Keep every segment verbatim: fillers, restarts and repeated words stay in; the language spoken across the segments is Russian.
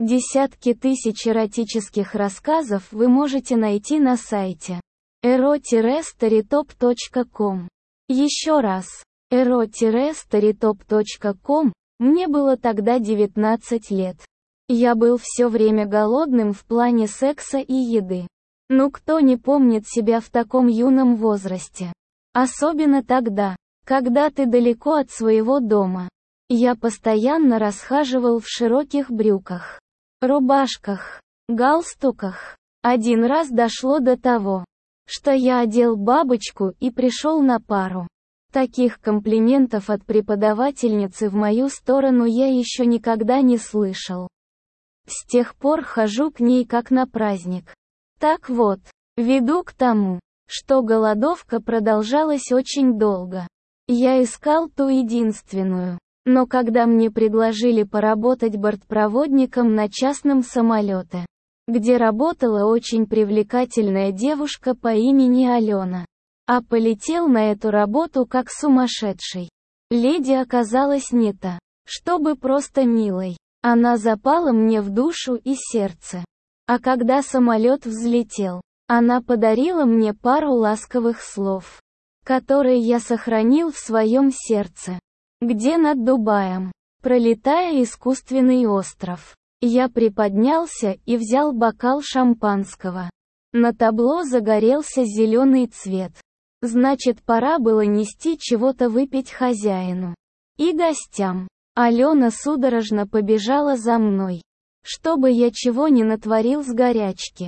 Десятки тысяч эротических рассказов вы можете найти на сайте эро старитоп точка ком. Еще раз, эро старитоп точка ком. Мне было тогда девятнадцать лет. Я был все время голодным в плане секса и еды. Ну кто не помнит себя в таком юном возрасте? Особенно тогда, когда ты далеко от своего дома. Я постоянно расхаживал в широких брюках, рубашках, галстуках. Один раз дошло до того, что я одел бабочку и пришел на пару. Таких комплиментов от преподавательницы в мою сторону я еще никогда не слышал. С тех пор хожу к ней как на праздник. Так вот, веду к тому, что голодовка продолжалась очень долго. Я искал ту единственную. Но когда мне предложили поработать бортпроводником на частном самолете, где работала очень привлекательная девушка по имени Алена, а полетел на эту работу как сумасшедший. Леди оказалась не та, чтобы просто милой. Она запала мне в душу и сердце. А когда самолет взлетел, она подарила мне пару ласковых слов, которые я сохранил в своем сердце. Где над Дубаем, пролетая искусственный остров, я приподнялся и взял бокал шампанского. На табло загорелся зеленый цвет. Значит, пора было нести чего-то выпить хозяину и гостям. Алена судорожно побежала за мной, чтобы я чего не натворил с горячки.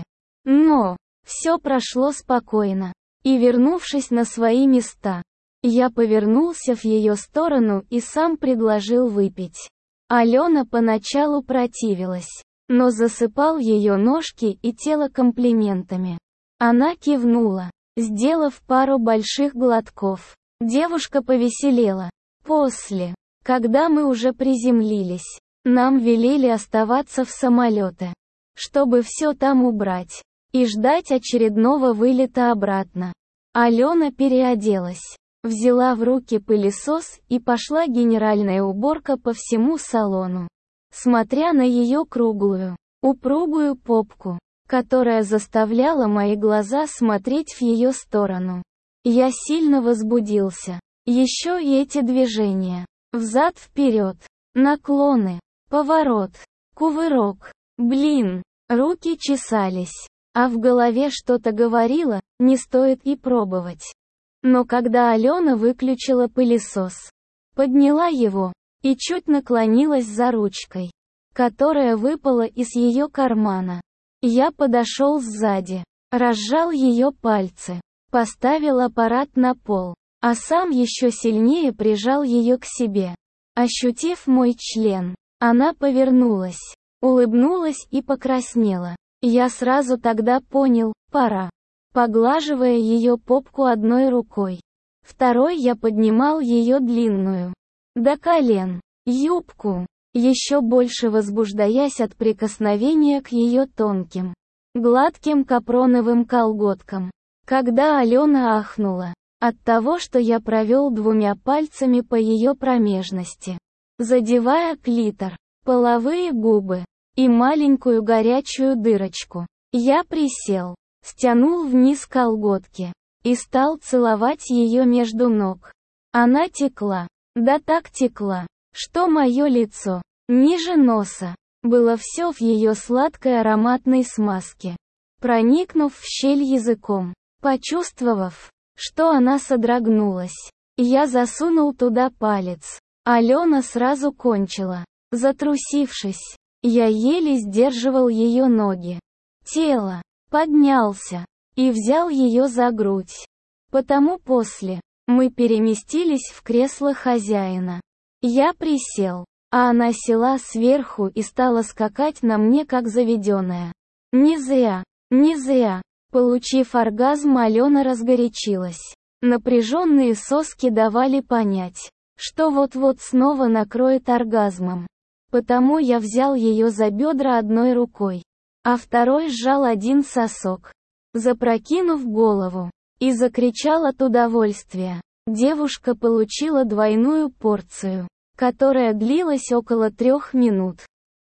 Но все прошло спокойно. И вернувшись на свои места, я повернулся в ее сторону и сам предложил выпить. Алена поначалу противилась, но засыпал ее ножки и тело комплиментами. Она кивнула, сделав пару больших глотков. Девушка повеселела. После, когда мы уже приземлились, нам велели оставаться в самолете, чтобы все там убрать и ждать очередного вылета обратно. Алена переоделась, взяла в руки пылесос и пошла генеральная уборка по всему салону. Смотря на ее круглую, упругую попку, которая заставляла мои глаза смотреть в ее сторону, я сильно возбудился. Еще и эти движения. Взад-вперед, наклоны, поворот, кувырок. Блин, руки чесались, а в голове что-то говорило, не стоит и пробовать. Но когда Алена выключила пылесос, подняла его, и чуть наклонилась за ручкой, которая выпала из ее кармана. Я подошел сзади, разжал ее пальцы, поставил аппарат на пол, а сам еще сильнее прижал ее к себе. Ощутив мой член, она повернулась, улыбнулась и покраснела. Я сразу тогда понял, пора. Поглаживая ее попку одной рукой, второй я поднимал ее длинную, до колен, юбку, еще больше возбуждаясь от прикосновения к ее тонким, гладким капроновым колготкам. Когда Алена ахнула от того, что я провел двумя пальцами по ее промежности, задевая клитор, половые губы и маленькую горячую дырочку, я присел, стянул вниз колготки и стал целовать ее между ног. Она текла, да так текла, что мое лицо, ниже носа, было все в ее сладкой ароматной смазке. Проникнув в щель языком, почувствовав, что она содрогнулась, я засунул туда палец. Алена сразу кончила. Затрусившись, я еле сдерживал ее ноги. Тело. Поднялся и взял ее за грудь. Потому после мы переместились в кресло хозяина. Я присел, а она села сверху и стала скакать на мне как заведенная. Не зря, не зря. Получив оргазм, Алена разгорячилась. Напряженные соски давали понять, что вот-вот снова накроет оргазмом. Потому я взял ее за бедра одной рукой, а второй сжал один сосок, запрокинув голову, и закричал от удовольствия. Девушка получила двойную порцию, которая длилась около трех минут.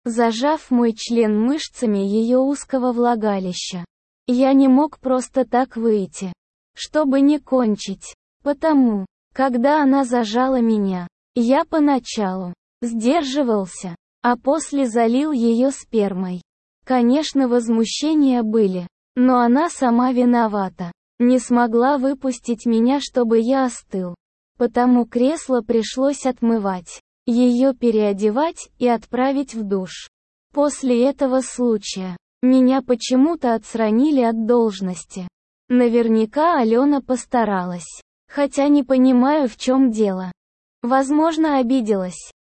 зажав мой член мышцами ее узкого влагалища. Я не мог просто так выйти, чтобы не кончить. Потому, когда она зажала меня, я поначалу сдерживался, а после залил ее спермой. Конечно, возмущения были, но она сама виновата. Не смогла выпустить меня, чтобы я остыл. Потому кресло пришлось отмывать, ее переодевать и отправить в душ. После этого случая меня почему-то отстранили от должности. Наверняка Алена постаралась. Хотя не понимаю, в чем дело. Возможно, обиделась.